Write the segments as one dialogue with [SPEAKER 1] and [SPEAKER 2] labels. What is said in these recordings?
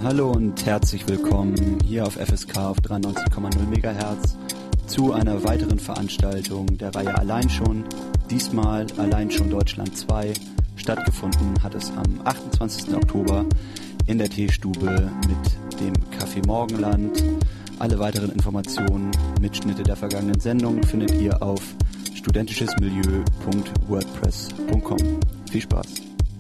[SPEAKER 1] Hallo und herzlich willkommen hier auf FSK auf 93,0 MHz zu einer weiteren Veranstaltung der Reihe Allein schon. Diesmal Allein schon Deutschland 2. Stattgefunden hat es am 28. Oktober in der Teestube mit dem Café Morgenland. Alle weiteren Informationen, Mitschnitte der vergangenen Sendung findet ihr auf studentischesmilieu.wordpress.com. Viel Spaß!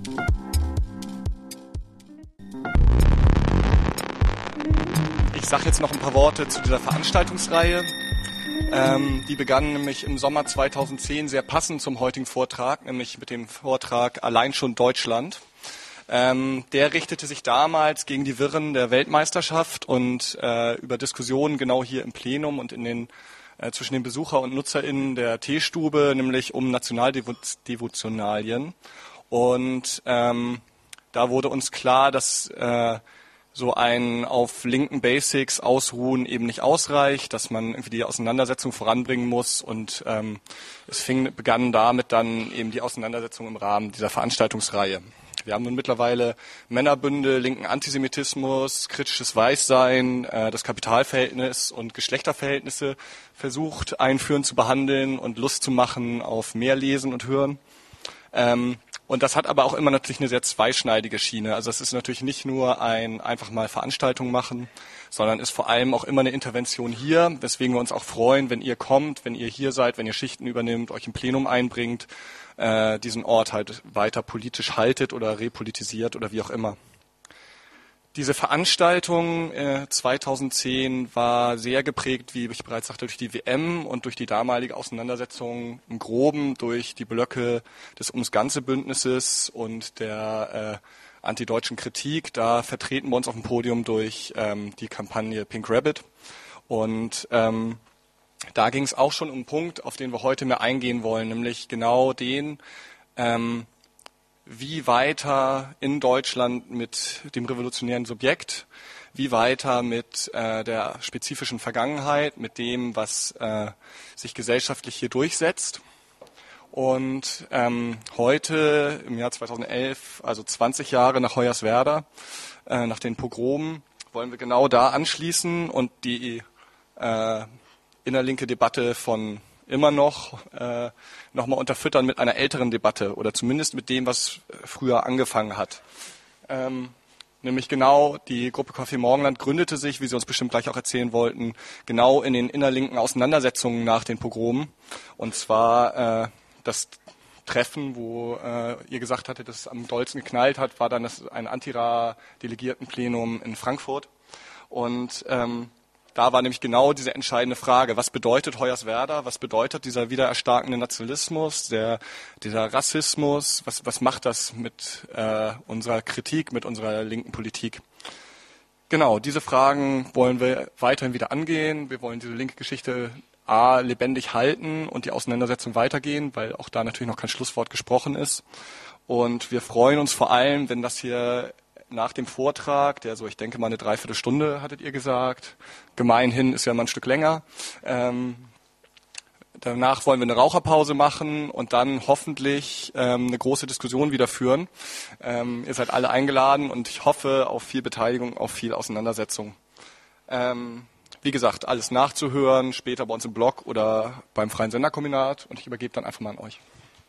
[SPEAKER 2] Ich sage jetzt noch ein paar Worte zu dieser Veranstaltungsreihe. Die begann nämlich im Sommer 2010 sehr passend zum heutigen Vortrag, nämlich mit dem Vortrag Allein schon Deutschland. Der richtete sich damals gegen die Wirren der Weltmeisterschaft und über Diskussionen genau hier im Plenum und in den zwischen den Besucher- und NutzerInnen der Teestube, nämlich um Nationaldevotionalien. Und da wurde uns klar, dass so ein auf linken Basics ausruhen eben nicht ausreicht, dass man irgendwie die Auseinandersetzung voranbringen muss. Und es begann damit dann eben die Auseinandersetzung im Rahmen dieser Veranstaltungsreihe. Wir haben nun mittlerweile Männerbünde, linken Antisemitismus, kritisches Weißsein, das Kapitalverhältnis und Geschlechterverhältnisse versucht einführend zu behandeln und Lust zu machen auf mehr Lesen und Hören. Und das hat aber auch immer natürlich eine sehr zweischneidige Schiene. Also es ist natürlich nicht nur ein einfach mal Veranstaltung machen, sondern ist vor allem auch immer eine Intervention hier, weswegen wir uns auch freuen, wenn ihr kommt, wenn ihr hier seid, wenn ihr Schichten übernimmt, euch im Plenum einbringt, diesen Ort halt weiter politisch haltet oder repolitisiert oder wie auch immer. Diese Veranstaltung 2010 war sehr geprägt, wie ich bereits sagte, durch die WM und durch die damalige Auseinandersetzung im Groben durch die Blöcke des Ums-Ganze-Bündnisses und der antideutschen Kritik. Da vertreten wir uns auf dem Podium durch die Kampagne Pink Rabbit. Und da ging es auch schon um einen Punkt, auf den wir heute mehr eingehen wollen, nämlich genau den, wie weiter in Deutschland mit dem revolutionären Subjekt, wie weiter mit der spezifischen Vergangenheit, mit dem, was sich gesellschaftlich hier durchsetzt. Und heute, im Jahr 2011, also 20 Jahre nach Hoyerswerda, nach den Pogromen, wollen wir genau da anschließen und die innerlinke Debatte von immer noch mal unterfüttern mit einer älteren Debatte oder zumindest mit dem, was früher angefangen hat. Nämlich genau die Gruppe Café Morgenland gründete sich, wie Sie uns bestimmt gleich auch erzählen wollten, genau in den innerlinken Auseinandersetzungen nach den Pogromen. Und zwar das Treffen, wo ihr gesagt hattet, dass es am dollsten geknallt hat, war dann ein Antira-Delegiertenplenum in Frankfurt. Und da war nämlich genau diese entscheidende Frage, was bedeutet Hoyerswerda, was bedeutet dieser wiedererstarkende Nationalismus, dieser Rassismus, was macht das mit unserer Kritik, mit unserer linken Politik? Genau, diese Fragen wollen wir weiterhin wieder angehen. Wir wollen diese linke Geschichte lebendig halten und die Auseinandersetzung weitergehen, weil auch da natürlich noch kein Schlusswort gesprochen ist. Und wir freuen uns vor allem, wenn das hier nach dem Vortrag, der so, ich denke mal eine Dreiviertelstunde, hattet ihr gesagt. Gemeinhin ist ja mal ein Stück länger. Danach wollen wir eine Raucherpause machen und dann hoffentlich eine große Diskussion wieder führen. Ihr seid alle eingeladen und ich hoffe auf viel Beteiligung, auf viel Auseinandersetzung. Wie gesagt, alles nachzuhören, später bei uns im Blog oder beim Freien Senderkombinat und ich übergebe dann einfach mal an euch.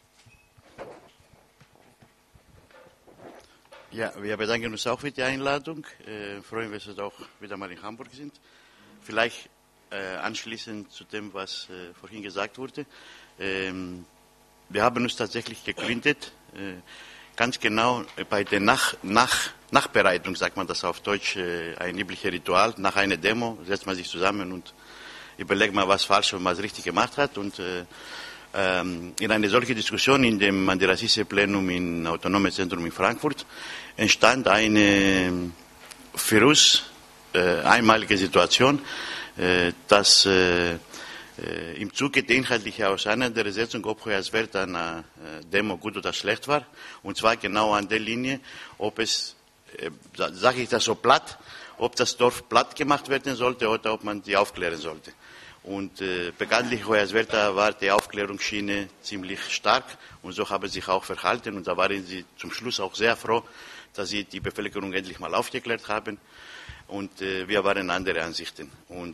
[SPEAKER 3] Ja, wir bedanken uns auch für die Einladung. Freuen wir uns, dass wir auch wieder mal in Hamburg sind. Vielleicht anschließend zu dem, was vorhin gesagt wurde. Wir haben uns tatsächlich gegründet, ganz genau bei der Nachbereitung, sagt man das auf Deutsch, ein übliches Ritual. Nach einer Demo setzt man sich zusammen und überlegt mal, was falsch und was richtig gemacht hat. Und in einer solchen Diskussion in dem Antirassismus-Plenum im Autonomen Zentrum in Frankfurt entstand eine für uns einmalige Situation, dass im Zuge der inhaltlichen Auseinandersetzung, ob Hoyerswerda eine Demo gut oder schlecht war, und zwar genau an der Linie, ob es, sage ich das so platt, ob das Dorf platt gemacht werden sollte oder ob man die aufklären sollte. Und bekanntlich Hoyerswerda war die Aufklärungsschiene ziemlich stark und so haben sie sich auch verhalten und da waren sie zum Schluss auch sehr froh, dass sie die Bevölkerung endlich mal aufgeklärt haben. Und wir waren andere Ansichten. Und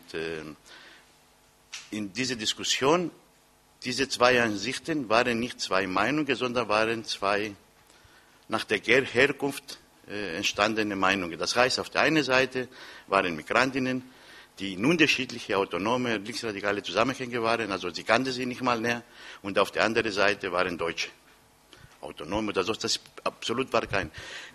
[SPEAKER 3] in dieser Diskussion, diese zwei Ansichten waren nicht zwei Meinungen, sondern waren zwei nach der Herkunft entstandene Meinungen. Das heißt, auf der einen Seite waren Migrantinnen, die in unterschiedliche autonome, linksradikale Zusammenhänge waren, also sie kannten sie nicht mal näher, und auf der anderen Seite waren Deutsche. Autonom oder so, das absolut war kein.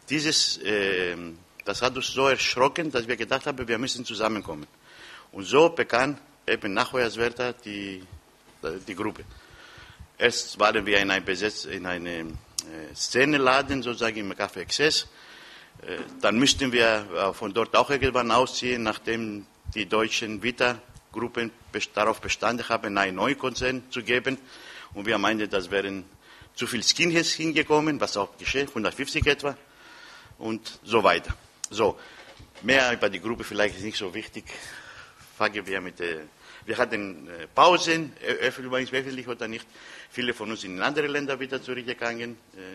[SPEAKER 3] Das hat uns so erschrocken, dass wir gedacht haben, wir müssen zusammenkommen. Und so begann eben nach Hoyerswerda die Gruppe. Erst waren wir in einem Szeneladen, sozusagen im Café Excess. Dann müssten wir von dort auch irgendwann ausziehen, nachdem die deutschen Vita-Gruppen darauf bestanden haben, einen neuen Konzern zu geben. Und wir meinten, das wären zu viele Skinheads hingekommen, was auch geschehen, 150 etwa, und so weiter. So, mehr über die Gruppe vielleicht ist nicht so wichtig. Fangen wir mit wir hatten Pausen, übrigens öffentlich oder nicht. Viele von uns sind in andere Länder wieder zurückgegangen.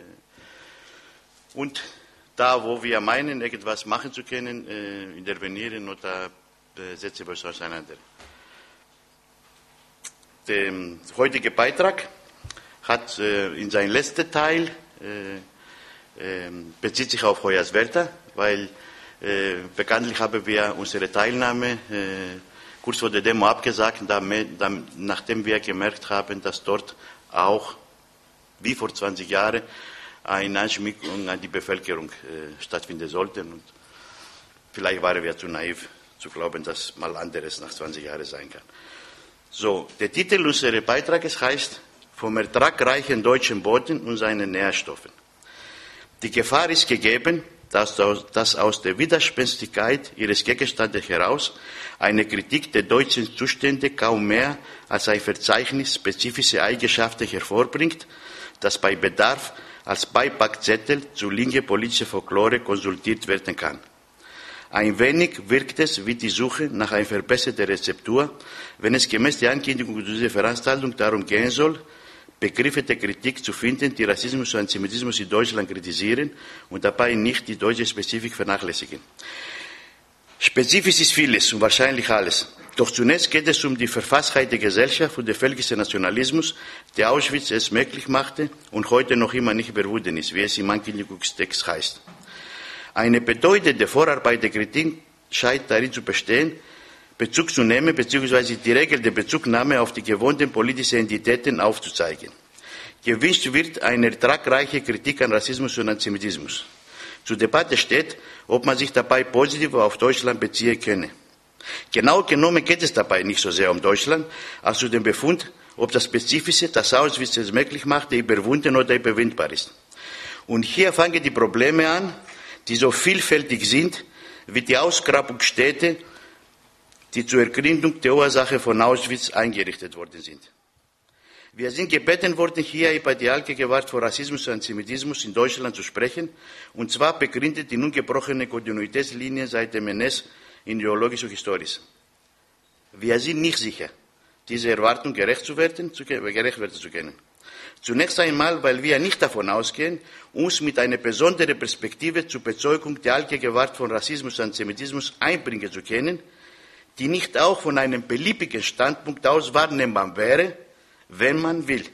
[SPEAKER 3] Und da, wo wir meinen, etwas machen zu können, intervenieren oder setzen wir uns auseinander. Der heutige Beitrag hat in seinem letzten Teil bezieht sich auf Hoyerswerda, weil bekanntlich haben wir unsere Teilnahme kurz vor der Demo abgesagt, nachdem wir gemerkt haben, dass dort auch, wie vor 20 Jahren, eine Anschmickung an die Bevölkerung stattfinden sollte. Und vielleicht waren wir zu naiv zu glauben, dass mal anderes nach 20 Jahren sein kann. So, der Titel unseres Beitrages heißt vom ertragreichen deutschen Boden und seinen Nährstoffen. Die Gefahr ist gegeben, dass aus der Widerspenstigkeit ihres Gegenstandes heraus eine Kritik der deutschen Zustände kaum mehr als ein Verzeichnis spezifischer Eigenschaften hervorbringt, das bei Bedarf als Beipackzettel zu linke politische Folklore konsultiert werden kann. Ein wenig wirkt es wie die Suche nach einer verbesserten Rezeptur, wenn es gemäß der Ankündigung dieser Veranstaltung darum gehen soll, Begriffe der Kritik zu finden, die Rassismus und Antisemitismus in Deutschland kritisieren und dabei nicht die deutsche Spezifik vernachlässigen. Spezifisch ist vieles und wahrscheinlich alles. Doch zunächst geht es um die Verfasstheit der Gesellschaft und den völkischen Nationalismus, der Auschwitz es möglich machte und heute noch immer nicht überwunden ist, wie es im Ankündigungstext heißt. Eine bedeutende Vorarbeit der Kritik scheint darin zu bestehen, Bezug zu nehmen bzw. die Regel der Bezugnahme auf die gewohnten politischen Entitäten aufzuzeigen. Gewünscht wird eine ertragreiche Kritik an Rassismus und Antisemitismus. Zur Debatte steht, ob man sich dabei positiv auf Deutschland beziehen könne. Genau genommen geht es dabei nicht so sehr um Deutschland, als um den Befund, ob das Spezifische, das Auschwitz es möglich machte, überwunden oder überwindbar ist. Und hier fangen die Probleme an, die so vielfältig sind, wie die Ausgrabungsstätte, die zur Ergründung der Ursache von Auschwitz eingerichtet worden sind. Wir sind gebeten worden, hier über die Allgegenwart von Rassismus und Antisemitismus in Deutschland zu sprechen, und zwar begründet in ungebrochene Kontinuitätslinien seit dem NS in ideologisch und historisch. Wir sind nicht sicher, dieser Erwartung gerecht werden zu können. Zunächst einmal, weil wir nicht davon ausgehen, uns mit einer besonderen Perspektive zur Bezeugung der Allgegenwart von Rassismus und Antisemitismus einbringen zu können, die nicht auch von einem beliebigen Standpunkt aus wahrnehmbar wäre, wenn man will.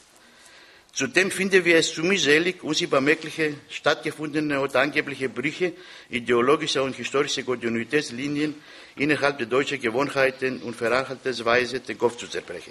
[SPEAKER 3] Zudem finden wir es zu mühselig, uns über mögliche stattgefundene oder angebliche Brüche ideologischer und historischer Kontinuitätslinien innerhalb der deutschen Gewohnheiten und Verhaltensweise den Kopf zu zerbrechen.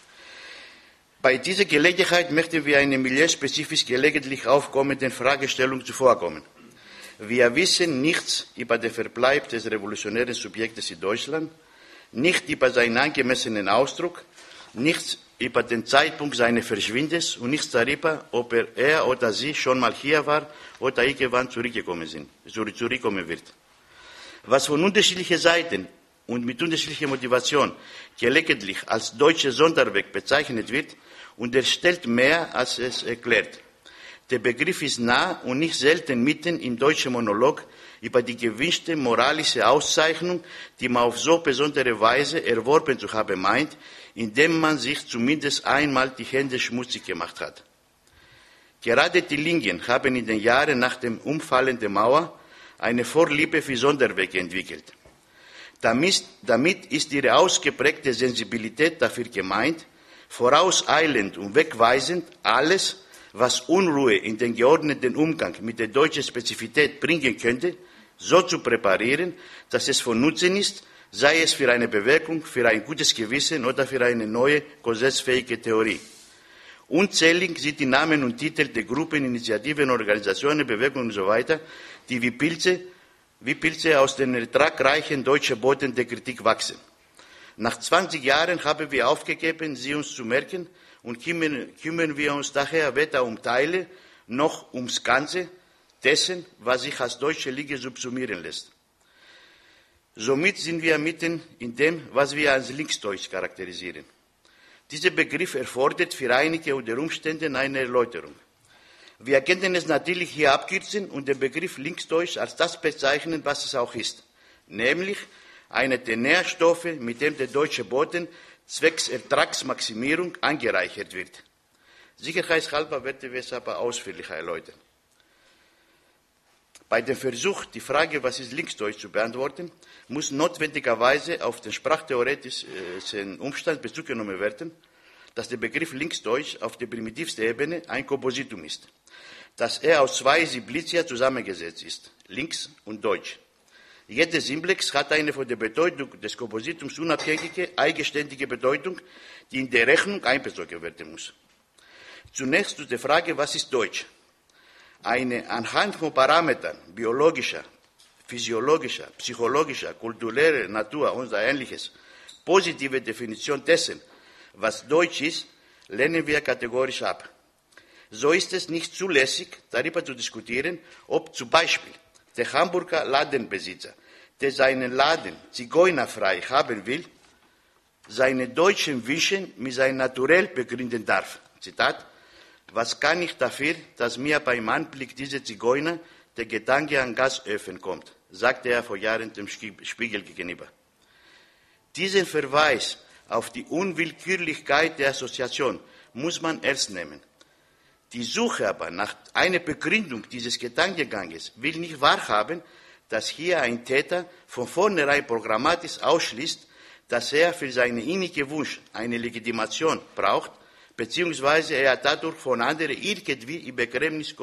[SPEAKER 3] Bei dieser Gelegenheit möchten wir einer milieuspezifisch gelegentlich aufkommenden Fragestellung zuvorkommen. Wir wissen nichts über den Verbleib des revolutionären Subjektes in Deutschland, nicht über seinen angemessenen Ausdruck, nichts über den Zeitpunkt seines Verschwindens und nichts darüber, ob er oder sie schon mal hier war oder irgendwann zurückkommen wird. Was von unterschiedlichen Seiten und mit unterschiedlicher Motivation gelegentlich als deutscher Sonderweg bezeichnet wird, unterstellt mehr, als es erklärt. Der Begriff ist nah und nicht selten mitten im deutschen Monolog über die gewünschte moralische Auszeichnung, die man auf so besondere Weise erworben zu haben meint, indem man sich zumindest einmal die Hände schmutzig gemacht hat. Gerade die Linken haben in den Jahren nach dem Umfallen der Mauer eine Vorliebe für Sonderwege entwickelt. Damit ist ihre ausgeprägte Sensibilität dafür gemeint, vorauseilend und wegweisend alles, was Unruhe in den geordneten Umgang mit der deutschen Spezifität bringen könnte, so zu präparieren, dass es von Nutzen ist, sei es für eine Bewegung, für ein gutes Gewissen oder für eine neue, konsensfähige Theorie. Unzählig sind die Namen und Titel der Gruppen, Initiativen, Organisationen, Bewegungen usw., die wie Pilze aus den ertragreichen deutschen Boden der Kritik wachsen. Nach 20 Jahren haben wir aufgegeben, sie uns zu merken und kümmern wir uns daher weder um Teile noch ums Ganze dessen, was sich als deutsche Liga subsumieren lässt. Somit sind wir mitten in dem, was wir als Linksdeutsch charakterisieren. Dieser Begriff erfordert für einige unter Umständen eine Erläuterung. Wir können es natürlich hier abkürzen und den Begriff Linksdeutsch als das bezeichnen, was es auch ist, nämlich eine der Nährstoffe, mit dem der deutsche Boden zwecks Ertragsmaximierung angereichert wird. Sicherheitshalber werden wir es aber ausführlicher erläutern. Bei dem Versuch, die Frage, was ist Linksdeutsch, zu beantworten, muss notwendigerweise auf den sprachtheoretischen Umstand Bezug genommen werden, dass der Begriff Linksdeutsch auf der primitivsten Ebene ein Kompositum ist, dass er aus zwei Simplicia zusammengesetzt ist, links und deutsch. Jeder Simplex hat eine von der Bedeutung des Kompositums unabhängige, eigenständige Bedeutung, die in der Rechnung einbezogen werden muss. Zunächst zu der Frage, was ist Deutsch? Eine anhand von Parametern biologischer, physiologischer, psychologischer, kultureller Natur und Ähnliches positive Definition dessen, was Deutsch ist, lehnen wir kategorisch ab. So ist es nicht zulässig, darüber zu diskutieren, ob zum Beispiel der Hamburger Ladenbesitzer, der seinen Laden zigeunerfrei haben will, seine deutschen Wünsche mit seinem Naturell begründen darf. Zitat: Was kann ich dafür, dass mir beim Anblick dieser Zigeuner der Gedanke an Gasöfen kommt, sagte er vor Jahren dem Spiegel gegenüber. Diesen Verweis auf die Unwillkürlichkeit der Assoziation muss man ernst nehmen. Die Suche aber nach einer Begründung dieses Gedankenganges will nicht wahrhaben, dass hier ein Täter von vornherein programmatisch ausschließt, dass er für seinen innigen Wunsch eine Legitimation braucht, beziehungsweise er dadurch von anderen irgendwie in Begräbnis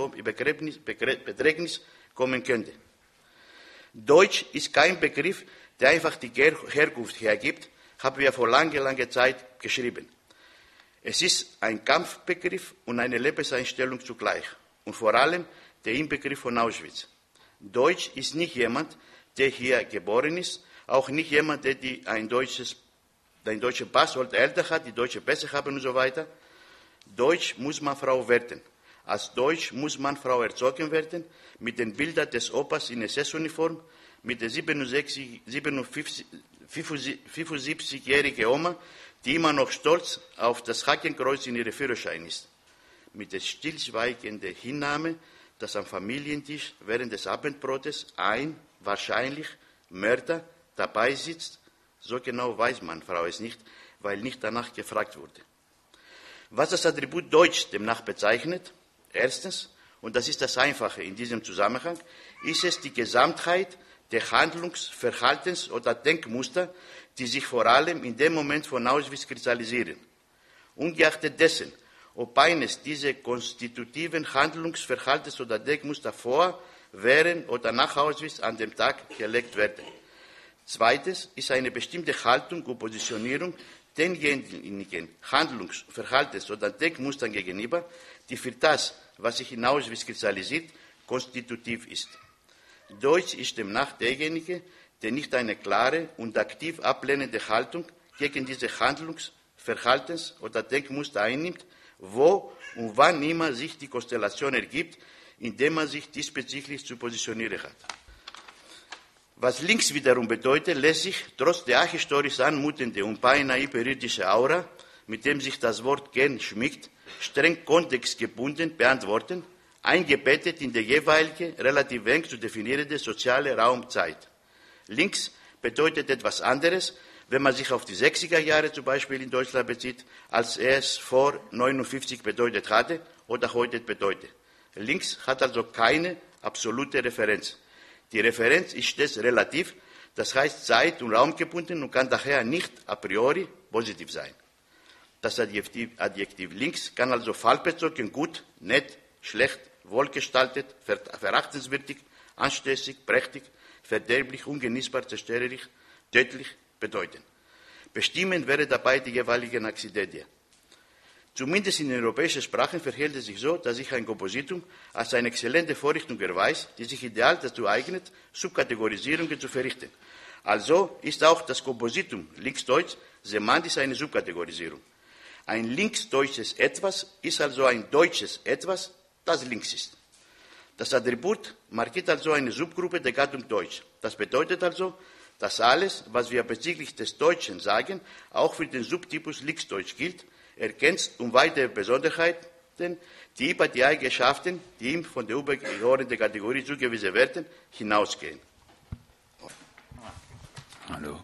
[SPEAKER 3] kommen könnte. Deutsch ist kein Begriff, der einfach die Herkunft hergibt, haben wir vor langer Zeit geschrieben. Es ist ein Kampfbegriff und eine Lebenseinstellung zugleich und vor allem der Inbegriff von Auschwitz. Deutsch ist nicht jemand, der hier geboren ist, auch nicht jemand, der einen deutschen Pass oder Eltern hat, die deutsche Pässe haben und so weiter. Deutsch muss man Frau werden. Als Deutsch muss man Frau erzogen werden, mit den Bildern des Opas in SS-Uniform, mit der 75-jährigen Oma, die immer noch stolz auf das Hakenkreuz in ihrem Führerschein ist. Mit der stillschweigenden Hinnahme, dass am Familientisch während des Abendbrotes ein, wahrscheinlich, Mörder dabei sitzt. So genau weiß man, Frau, es nicht, weil nicht danach gefragt wurde. Was das Attribut Deutsch demnach bezeichnet? Erstens, und das ist das Einfache in diesem Zusammenhang, ist es die Gesamtheit der Handlungs-, Verhaltens- oder Denkmuster, die sich vor allem in dem Moment von Auschwitz kristallisieren. Ungeachtet dessen, ob eines dieser konstitutiven Handlungs-, Verhaltens- oder Denkmuster vor, während oder nach Auschwitz an dem Tag gelegt werden. Zweitens ist eine bestimmte Haltung und Positionierung denjenigen Handlungs-, Verhaltens- oder Denkmustern gegenüber, die für das, was sich in Auschwitz kristallisiert, konstitutiv ist. Deutsch ist demnach derjenige, der nicht eine klare und aktiv ablehnende Haltung gegen diese Handlungs-, Verhaltens- oder Denkmuster einnimmt, wo und wann immer sich die Konstellation ergibt, indem man sich diesbezüglich zu positionieren hat. Was links wiederum bedeutet, lässt sich trotz der ahistorisch anmutenden und beinahe hyperirdischen Aura, mit dem sich das Wort gern schmückt, streng kontextgebunden beantworten, eingebettet in der jeweilige, relativ eng zu definierende soziale Raumzeit. Links bedeutet etwas anderes, wenn man sich auf die 60er Jahre zum Beispiel in Deutschland bezieht, als er es vor 1959 bedeutet hatte oder heute bedeutet. Links hat also keine absolute Referenz. Die Referenz ist stets relativ, das heißt zeit- und raumgebunden und kann daher nicht a priori positiv sein. Das Adjektiv links kann also fallbezogen gut, nett, schlecht, wohlgestaltet, verachtenswürdig, anstößig, prächtig, verderblich, ungenießbar, zerstörerisch, tödlich bedeuten. Bestimmend wäre dabei die jeweiligen Akzidentien. Zumindest in den europäischen Sprachen verhält es sich so, dass sich ein Kompositum als eine exzellente Vorrichtung erweist, die sich ideal dazu eignet, Subkategorisierungen zu verrichten. Also ist auch das Kompositum linksdeutsch semantisch eine Subkategorisierung. Ein linksdeutsches Etwas ist also ein deutsches Etwas, das links ist. Das Attribut markiert also eine Subgruppe der Gattung Deutsch. Das bedeutet also, dass alles, was wir bezüglich des Deutschen sagen, auch für den Subtypus linksdeutsch gilt, ergänzt um weitere Besonderheiten, die über die Eigenschaften, die ihm von der übergeordneten Kategorie zugewiesen werden, hinausgehen.
[SPEAKER 4] Hallo.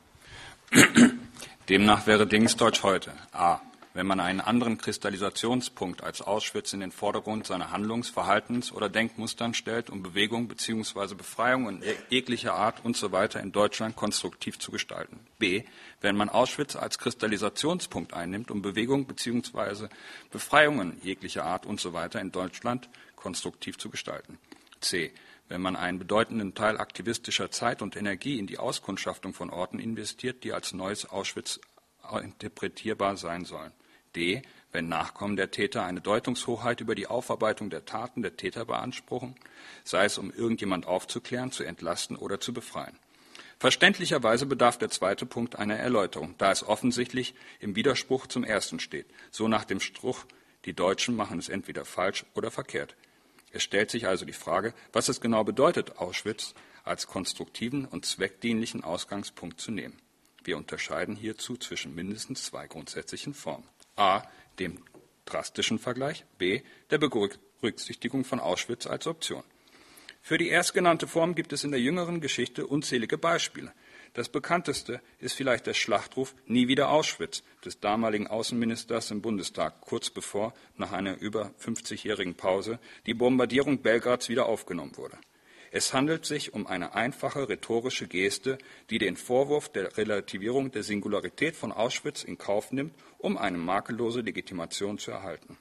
[SPEAKER 4] Demnach wäre Linksdeutsch heute a. Wenn man einen anderen Kristallisationspunkt als Auschwitz in den Vordergrund seiner Handlungs-, Verhaltens- oder Denkmustern stellt, um Bewegung bzw. Befreiung in jeglicher Art usw. in Deutschland konstruktiv zu gestalten. B. Wenn man Auschwitz als Kristallisationspunkt einnimmt, um Bewegung bzw. Befreiungen jeglicher Art usw. in Deutschland konstruktiv zu gestalten. C. Wenn man einen bedeutenden Teil aktivistischer Zeit und Energie in die Auskundschaftung von Orten investiert, die als neues Auschwitz interpretierbar sein sollen. D. Wenn Nachkommen der Täter eine Deutungshoheit über die Aufarbeitung der Taten der Täter beanspruchen, sei es um irgendjemand aufzuklären, zu entlasten oder zu befreien. Verständlicherweise bedarf der zweite Punkt einer Erläuterung, da es offensichtlich im Widerspruch zum ersten steht, so nach dem Spruch, die Deutschen machen es entweder falsch oder verkehrt. Es stellt sich also die Frage, was es genau bedeutet, Auschwitz als konstruktiven und zweckdienlichen Ausgangspunkt zu nehmen. Wir unterscheiden hierzu zwischen mindestens zwei grundsätzlichen Formen. A. Dem drastischen Vergleich. B. Der Berücksichtigung von Auschwitz als Option. Für die erstgenannte Form gibt es in der jüngeren Geschichte unzählige Beispiele. Das bekannteste ist vielleicht der Schlachtruf »Nie wieder Auschwitz« des damaligen Außenministers im Bundestag, kurz bevor, nach einer über 50-jährigen Pause, die Bombardierung Belgrads wieder aufgenommen wurde. Es handelt sich um eine einfache rhetorische Geste, die den Vorwurf der Relativierung der Singularität von Auschwitz in Kauf nimmt, um eine makellose Legitimation zu erhalten.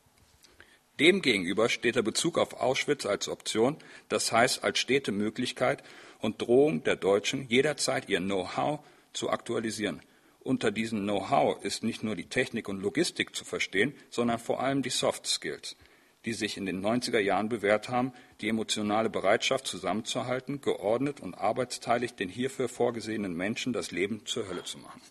[SPEAKER 4] Demgegenüber steht der Bezug auf Auschwitz als Option, das heißt als stete Möglichkeit und Drohung der Deutschen, jederzeit ihr Know-how zu aktualisieren. Unter diesem Know-how ist nicht nur die Technik und Logistik zu verstehen, sondern vor allem die Soft Skills, die sich in den 90er Jahren bewährt haben, die emotionale Bereitschaft zusammenzuhalten, geordnet und arbeitsteilig den hierfür vorgesehenen Menschen das Leben zur Hölle zu machen.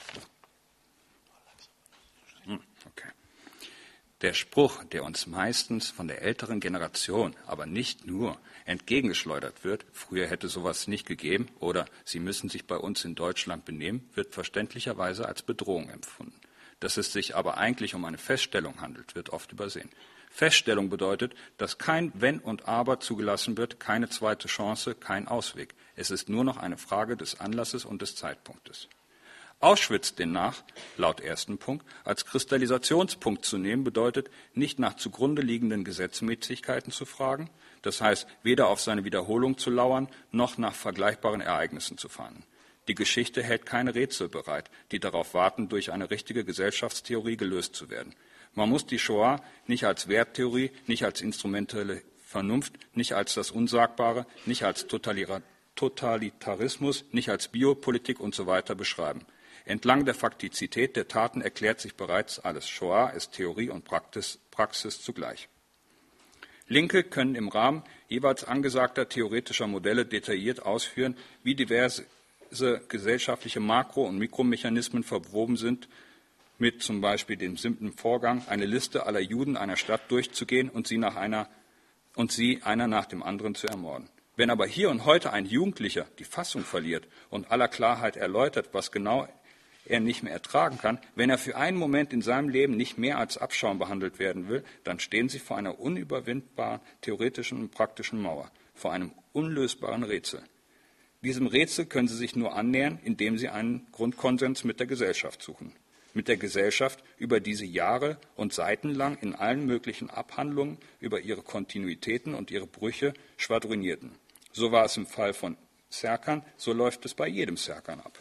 [SPEAKER 4] Okay. Der Spruch, der uns meistens von der älteren Generation, aber nicht nur, entgegengeschleudert wird, früher hätte sowas nicht gegeben oder Sie müssen sich bei uns in Deutschland benehmen, wird verständlicherweise als Bedrohung empfunden. Dass es sich aber eigentlich um eine Feststellung handelt, wird oft übersehen. Feststellung bedeutet, dass kein Wenn und Aber zugelassen wird, keine zweite Chance, kein Ausweg. Es ist nur noch eine Frage des Anlasses und des Zeitpunktes. Auschwitz demnach, laut ersten Punkt, als Kristallisationspunkt zu nehmen, bedeutet, nicht nach zugrunde liegenden Gesetzmäßigkeiten zu fragen, das heißt, weder auf seine Wiederholung zu lauern, noch nach vergleichbaren Ereignissen zu fahnden. Die Geschichte hält keine Rätsel bereit, die darauf warten, durch eine richtige Gesellschaftstheorie gelöst zu werden. Man muss die Shoah nicht als Werttheorie, nicht als instrumentelle Vernunft, nicht als das Unsagbare, nicht als Totalitarismus, nicht als Biopolitik usw. beschreiben. Entlang der Faktizität der Taten erklärt sich bereits alles. Shoah ist Theorie und Praxis zugleich. Linke können im Rahmen jeweils angesagter theoretischer Modelle detailliert ausführen, wie diverse gesellschaftliche Makro- und Mikromechanismen verwoben sind, mit zum Beispiel dem simplen Vorgang, eine Liste aller Juden einer Stadt durchzugehen und sie einer nach dem anderen zu ermorden. Wenn aber hier und heute ein Jugendlicher die Fassung verliert und aller Klarheit erläutert, was genau er nicht mehr ertragen kann, wenn er für einen Moment in seinem Leben nicht mehr als Abschaum behandelt werden will, dann stehen sie vor einer unüberwindbaren theoretischen und praktischen Mauer, vor einem unlösbaren Rätsel. Diesem Rätsel können Sie sich nur annähern, indem Sie einen Grundkonsens mit der Gesellschaft suchen. Mit der Gesellschaft, über die Sie Jahre und seitenlang in allen möglichen Abhandlungen über ihre Kontinuitäten und ihre Brüche schwadronierten. So war es im Fall von Serkan, so läuft es bei jedem Serkan ab.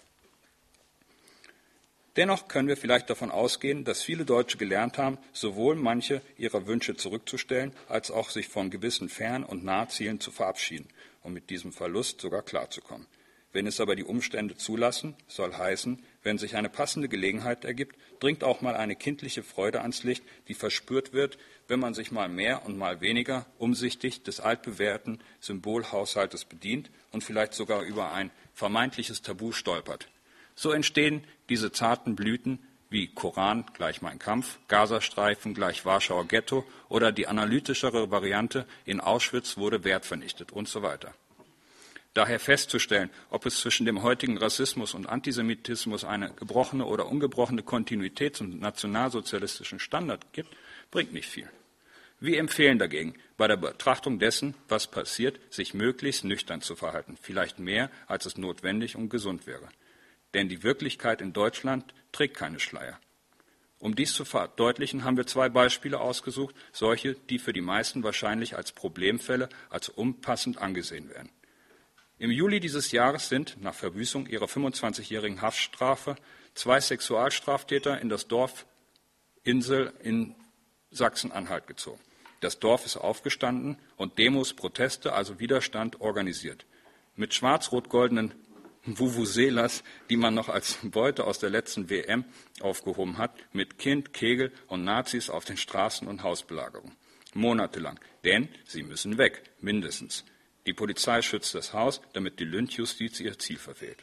[SPEAKER 4] Dennoch können wir vielleicht davon ausgehen, dass viele Deutsche gelernt haben, sowohl manche ihrer Wünsche zurückzustellen, als auch sich von gewissen Fern- und Nahzielen zu verabschieden, um mit diesem Verlust sogar klarzukommen. Wenn es aber die Umstände zulassen, soll heißen, wenn sich eine passende Gelegenheit ergibt, dringt auch mal eine kindliche Freude ans Licht, die verspürt wird, wenn man sich mal mehr und mal weniger umsichtig des altbewährten Symbolhaushaltes bedient und vielleicht sogar über ein vermeintliches Tabu stolpert. So entstehen diese zarten Blüten wie Koran gleich Mein Kampf, Gazastreifen gleich Warschauer Ghetto oder die analytischere Variante in Auschwitz wurde Wert vernichtet und so weiter. Daher festzustellen, ob es zwischen dem heutigen Rassismus und Antisemitismus eine gebrochene oder ungebrochene Kontinuität zum nationalsozialistischen Standard gibt, bringt nicht viel. Wir empfehlen dagegen, bei der Betrachtung dessen, was passiert, sich möglichst nüchtern zu verhalten, vielleicht mehr, als es notwendig und gesund wäre. Denn die Wirklichkeit in Deutschland trägt keine Schleier. Um dies zu verdeutlichen, haben wir 2 Beispiele ausgesucht, solche, die für die meisten wahrscheinlich als Problemfälle, als unpassend angesehen werden. Im Juli dieses Jahres sind, nach Verbüßung ihrer 25-jährigen Haftstrafe, 2 Sexualstraftäter in das Dorf Insel in Sachsen-Anhalt gezogen. Das Dorf ist aufgestanden und Demos, Proteste, also Widerstand organisiert. Mit schwarz-rot-goldenen Vuvuzelas, die man noch als Beute aus der letzten WM aufgehoben hat, mit Kind, Kegel und Nazis auf den Straßen und Hausbelagerung. Monatelang. Denn sie müssen weg, mindestens. Die Polizei schützt das Haus, damit die Lynchjustiz ihr Ziel verfehlt.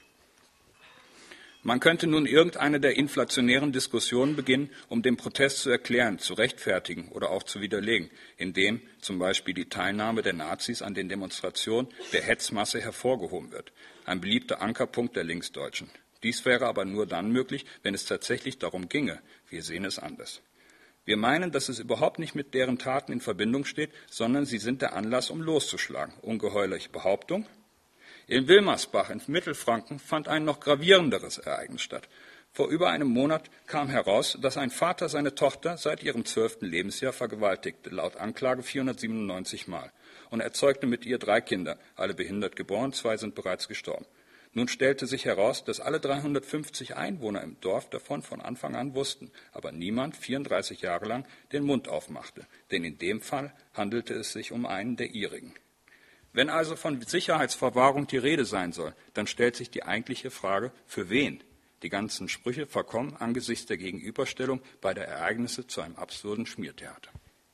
[SPEAKER 4] Man könnte nun irgendeine der inflationären Diskussionen beginnen, um den Protest zu erklären, zu rechtfertigen oder auch zu widerlegen, indem zum Beispiel die Teilnahme der Nazis an den Demonstrationen der Hetzmasse hervorgehoben wird, ein beliebter Ankerpunkt der Linksdeutschen. Dies wäre aber nur dann möglich, wenn es tatsächlich darum ginge. Wir sehen es anders. Wir meinen, dass es überhaupt nicht mit deren Taten in Verbindung steht, sondern sie sind der Anlass, um loszuschlagen. Ungeheuerliche Behauptung. In Wilmersbach in Mittelfranken fand ein noch gravierenderes Ereignis statt. Vor über einem Monat kam heraus, dass ein Vater seine Tochter seit ihrem 12. Lebensjahr vergewaltigte, laut Anklage 497 Mal, und erzeugte mit ihr 3 Kinder, alle behindert geboren, 2 sind bereits gestorben. Nun stellte sich heraus, dass alle 350 Einwohner im Dorf davon von Anfang an wussten, aber niemand 34 Jahre lang den Mund aufmachte, denn in dem Fall handelte es sich um einen der ihrigen. Wenn also von Sicherheitsverwahrung die Rede sein soll, dann stellt sich die eigentliche Frage, für wen? Die ganzen Sprüche verkommen angesichts der Gegenüberstellung beider Ereignisse zu einem absurden Schmiertheater.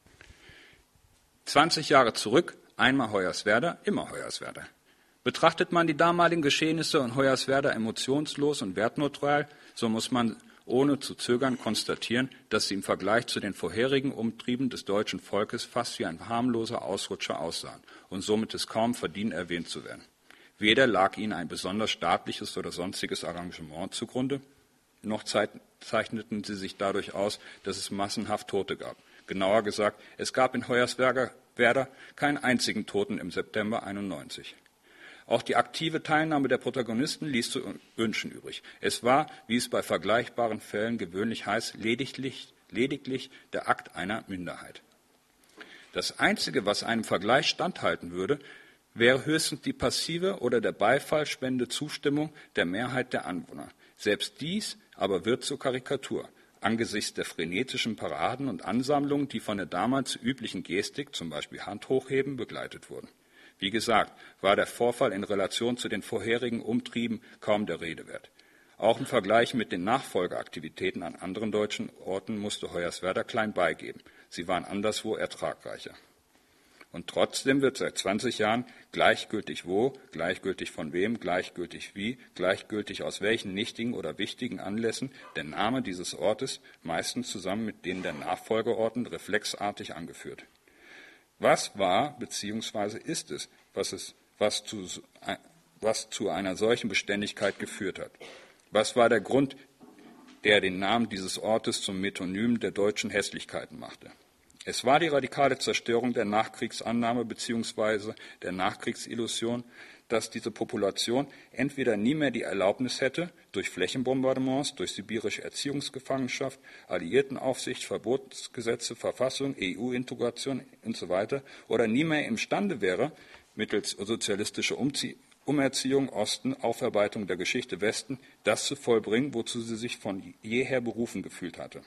[SPEAKER 4] 20 Jahre zurück, einmal Hoyerswerda, immer Hoyerswerda. Betrachtet man die damaligen Geschehnisse in Hoyerswerda emotionslos und wertneutral, so muss man ohne zu zögern konstatieren, dass sie im Vergleich zu den vorherigen Umtrieben des deutschen Volkes fast wie ein harmloser Ausrutscher aussahen und somit es kaum verdienen, erwähnt zu werden. Weder lag ihnen ein besonders staatliches oder sonstiges Arrangement zugrunde, noch zeichneten sie sich dadurch aus, dass es massenhaft Tote gab. Genauer gesagt, es gab in Hoyerswerda keinen einzigen Toten im September 1991. Auch die aktive Teilnahme der Protagonisten ließ zu wünschen übrig. Es war, wie es bei vergleichbaren Fällen gewöhnlich heißt, lediglich der Akt einer Minderheit. Das Einzige, was einem Vergleich standhalten würde, wäre höchstens die passive oder der Beifall spendende Zustimmung der Mehrheit der Anwohner. Selbst dies aber wird zur Karikatur. Angesichts der frenetischen Paraden und Ansammlungen, die von der damals üblichen Gestik, zum Beispiel Handhochheben, begleitet wurden. Wie gesagt, war der Vorfall in Relation zu den vorherigen Umtrieben kaum der Rede wert. Auch im Vergleich mit den Nachfolgeaktivitäten an anderen deutschen Orten musste Hoyerswerda klein beigeben. Sie waren anderswo ertragreicher. Und trotzdem wird seit 20 Jahren gleichgültig wo, gleichgültig von wem, gleichgültig wie, gleichgültig aus welchen nichtigen oder wichtigen Anlässen der Name dieses Ortes, meistens zusammen mit denen der Nachfolgeorten, reflexartig angeführt. Was war bzw. ist es, was zu einer solchen Beständigkeit geführt hat? Was war der Grund, der den Namen dieses Ortes zum Metonym der deutschen Hässlichkeiten machte? Es war die radikale Zerstörung der Nachkriegsannahme bzw. der Nachkriegsillusion, dass diese Population entweder nie mehr die Erlaubnis hätte, durch Flächenbombardements, durch sibirische Erziehungsgefangenschaft, Alliiertenaufsicht, Verbotsgesetze, Verfassung, EU-Integration usw. oder nie mehr imstande wäre, mittels sozialistischer Umerziehung Osten, Aufarbeitung der Geschichte Westen, das zu vollbringen, wozu sie sich von jeher berufen gefühlt hatte.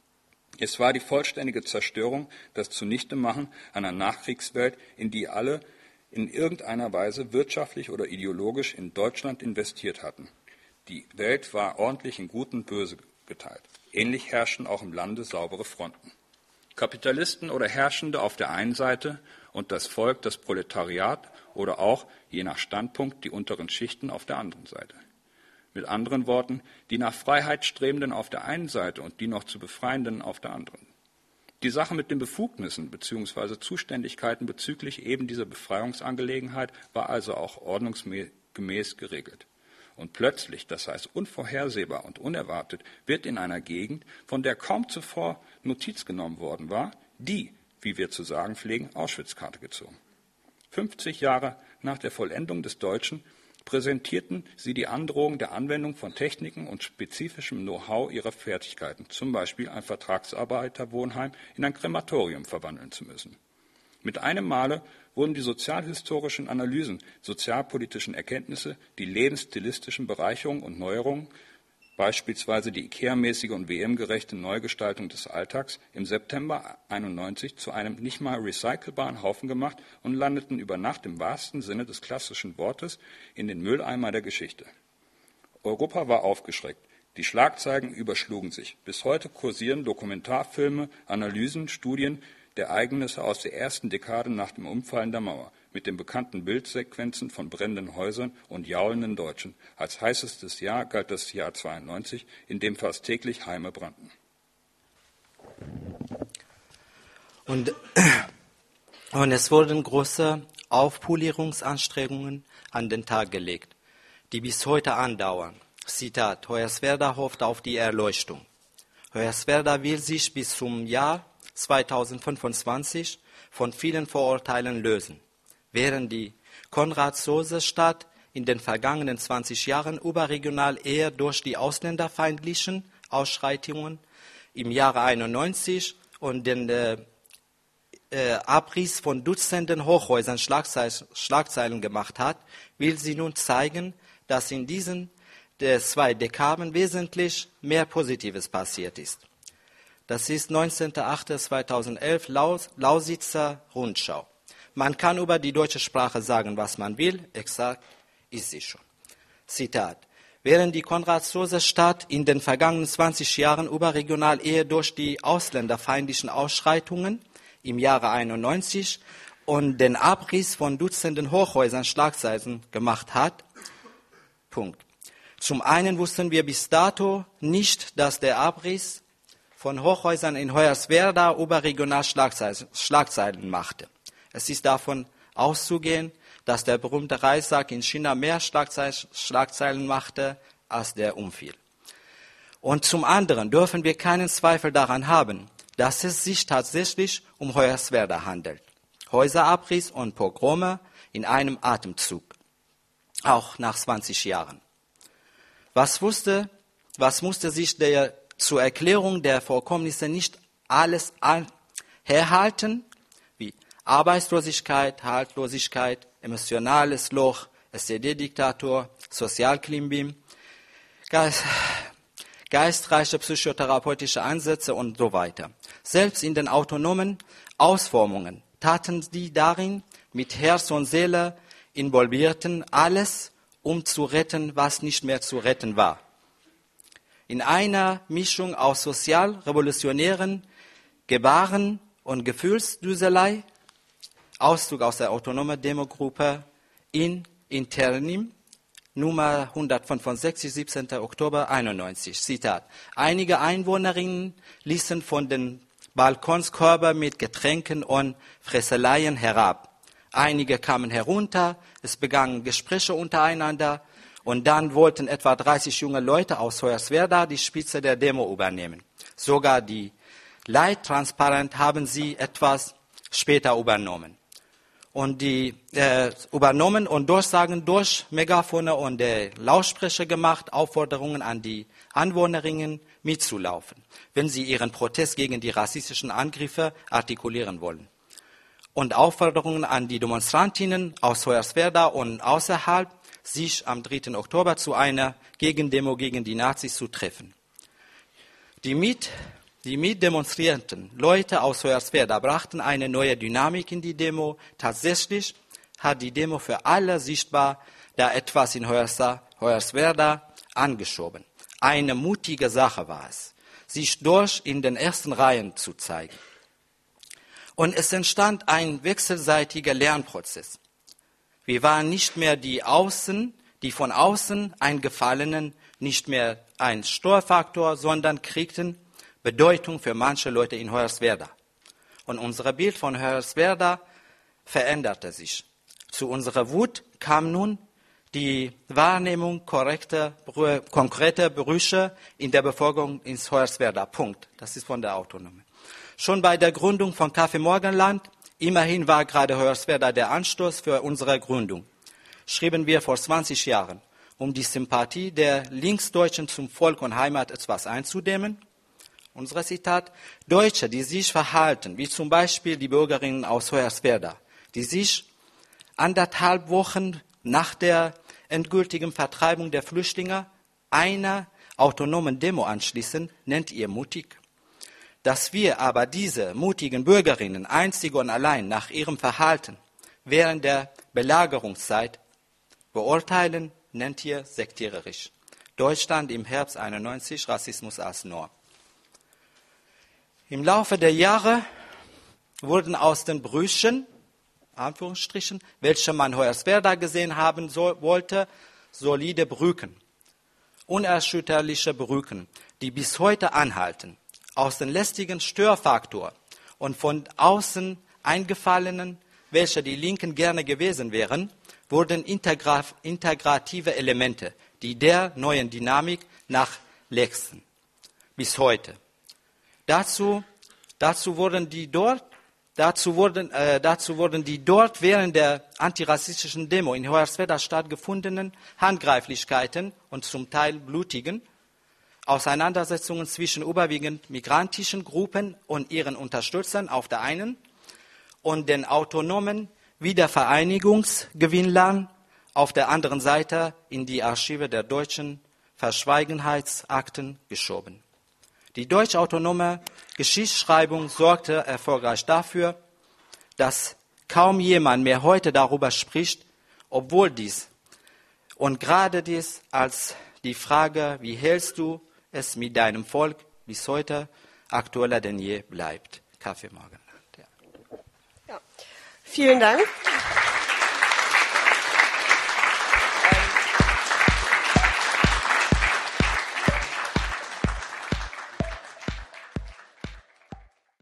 [SPEAKER 4] Es war die vollständige Zerstörung, das Zunichtemachen einer Nachkriegswelt, in die alle in irgendeiner Weise wirtschaftlich oder ideologisch in Deutschland investiert hatten. Die Welt war ordentlich in Gut und Böse geteilt. Ähnlich herrschten auch im Lande saubere Fronten. Kapitalisten oder Herrschende auf der einen Seite und das Volk, das Proletariat oder auch, je nach Standpunkt, die unteren Schichten auf der anderen Seite. Mit anderen Worten, die nach Freiheit Strebenden auf der einen Seite und die noch zu Befreienden auf der anderen. Die Sache mit den Befugnissen bzw. Zuständigkeiten bezüglich eben dieser Befreiungsangelegenheit war also auch ordnungsgemäß geregelt. Und plötzlich, das heißt unvorhersehbar und unerwartet, wird in einer Gegend, von der kaum zuvor Notiz genommen worden war, die, wie wir zu sagen pflegen, Auschwitzkarte gezogen. 50 Jahre nach der Vollendung des Deutschen präsentierten sie die Androhung der Anwendung von Techniken und spezifischem Know-how ihrer Fertigkeiten, zum Beispiel ein Vertragsarbeiterwohnheim in ein Krematorium verwandeln zu müssen. Mit einem Male wurden die sozialhistorischen Analysen, sozialpolitischen Erkenntnisse, die lebensstilistischen Bereicherungen und Neuerungen, beispielsweise die IKEA-mäßige und WM-gerechte Neugestaltung des Alltags, im September 1991 zu einem nicht mal recycelbaren Haufen gemacht und landeten über Nacht im wahrsten Sinne des klassischen Wortes in den Mülleimer der Geschichte. Europa war aufgeschreckt. Die Schlagzeilen überschlugen sich. Bis heute kursieren Dokumentarfilme, Analysen, Studien der Ereignisse aus der ersten Dekade nach dem Umfallen der Mauer, mit den bekannten Bildsequenzen von brennenden Häusern und jaulenden Deutschen. Als heißestes Jahr galt das Jahr 92, in dem fast täglich Heime brannten.
[SPEAKER 5] Und es wurden große Aufpolierungsanstrengungen an den Tag gelegt, die bis heute andauern. Zitat: Hoyerswerda hofft auf die Erleuchtung. Hoyerswerda will sich bis zum Jahr 2025 von vielen Vorurteilen lösen. Während die Konrad-Zuse-Stadt in den vergangenen 20 Jahren überregional eher durch die ausländerfeindlichen Ausschreitungen im Jahre 91 und den Abriss von Dutzenden Hochhäusern Schlagzeilen gemacht hat, will sie nun zeigen, dass in diesen 2 Dekaden wesentlich mehr Positives passiert ist. Das ist 19.08.2011 Lausitzer Rundschau. Man kann über die deutsche Sprache sagen, was man will, exakt ist sie schon. Zitat: Während die Konrad-Zuse-Stadt in den vergangenen 20 Jahren überregional eher durch die ausländerfeindlichen Ausschreitungen im Jahre 91 und den Abriss von Dutzenden Hochhäusern Schlagzeilen gemacht hat. Punkt. Zum einen wussten wir bis dato nicht, dass der Abriss von Hochhäusern in Hoyerswerda überregional Schlagzeilen machte. Es ist davon auszugehen, dass der berühmte Reissack in China mehr Schlagzeilen machte, als der umfiel. Und zum anderen dürfen wir keinen Zweifel daran haben, dass es sich tatsächlich um Hoyerswerda handelt. Häuserabriss und Pogrome in einem Atemzug, auch nach 20 Jahren. Was musste sich zur Erklärung der Vorkommnisse nicht alles herhalten, wie Arbeitslosigkeit, Haltlosigkeit, emotionales Loch, SED-Diktator, Sozialklimbim, geistreiche psychotherapeutische Ansätze und so weiter. Selbst in den autonomen Ausformungen taten die darin mit Herz und Seele involvierten alles, um zu retten, was nicht mehr zu retten war. In einer Mischung aus sozial-revolutionären Gebaren und Gefühlsdüselei, Auszug aus der autonomen Demogruppe in Internim, Nummer 165, 17. Oktober 91. Zitat: Einige Einwohnerinnen ließen von den Balkons Körbe mit Getränken und Fresseleien herab. Einige kamen herunter, es begannen Gespräche untereinander und dann wollten etwa 30 junge Leute aus Hoyerswerda die Spitze der Demo übernehmen. Sogar die Leittransparent haben sie etwas später übernommen. und die übernommen und Durchsagen durch Megafone und Lautsprecher gemacht, Aufforderungen an die Anwohnerinnen mitzulaufen, wenn sie ihren Protest gegen die rassistischen Angriffe artikulieren wollen. Und Aufforderungen an die Demonstrantinnen aus Hoyerswerda und außerhalb, sich am 3. Oktober zu einer Gegendemo gegen die Nazis zu treffen. Die mitdemonstrierenden Leute aus Hoyerswerda brachten eine neue Dynamik in die Demo. Tatsächlich hat die Demo für alle sichtbar da etwas in Hoyerswerda angeschoben. Eine mutige Sache war es, sich durch in den ersten Reihen zu zeigen. Und es entstand ein wechselseitiger Lernprozess. Wir waren nicht mehr die von außen Eingefallenen, nicht mehr ein Störfaktor, sondern kriegten Bedeutung für manche Leute in Hoyerswerda. Und unser Bild von Hoyerswerda veränderte sich. Zu unserer Wut kam nun die Wahrnehmung konkreter Brüche in der Bevölkerung in Hoyerswerda. Punkt. Das ist von der Autonomie. Schon bei der Gründung von Café Morgenland, immerhin war gerade Hoyerswerda der Anstoß für unsere Gründung, schrieben wir vor 20 Jahren, um die Sympathie der Linksdeutschen zum Volk und Heimat etwas einzudämmen. Unser Zitat: Deutsche, die sich verhalten, wie zum Beispiel die Bürgerinnen aus Hoyerswerda, die sich 1,5 Wochen nach der endgültigen Vertreibung der Flüchtlinge einer autonomen Demo anschließen, nennt ihr mutig. Dass wir aber diese mutigen Bürgerinnen einzig und allein nach ihrem Verhalten während der Belagerungszeit beurteilen, nennt ihr sektiererisch. Deutschland im Herbst 91, Rassismus als Norm. Im Laufe der Jahre wurden aus den Brüchen, Anführungsstrichen, welche man Hoyerswerda gesehen haben wollte, solide Brücken, unerschütterliche Brücken, die bis heute anhalten. Aus den lästigen Störfaktor und von außen eingefallenen, welche die Linken gerne gewesen wären, wurden integrative Elemente, die der neuen Dynamik nachlächsten. Bis heute. Dazu wurden die dort während der antirassistischen Demo in Hoyerswerda stattgefundenen Handgreiflichkeiten und zum Teil blutigen Auseinandersetzungen zwischen überwiegend migrantischen Gruppen und ihren Unterstützern auf der einen und den autonomen Wiedervereinigungsgewinnlern auf der anderen Seite in die Archive der deutschen Verschwiegenheitsakten geschoben. Die deutsch-autonome Geschichtsschreibung sorgte erfolgreich dafür, dass kaum jemand mehr heute darüber spricht, obwohl dies und gerade dies als die Frage, wie hältst du es mit deinem Volk, bis heute aktueller denn je bleibt. Café Morgenland.
[SPEAKER 6] Ja. Vielen Dank.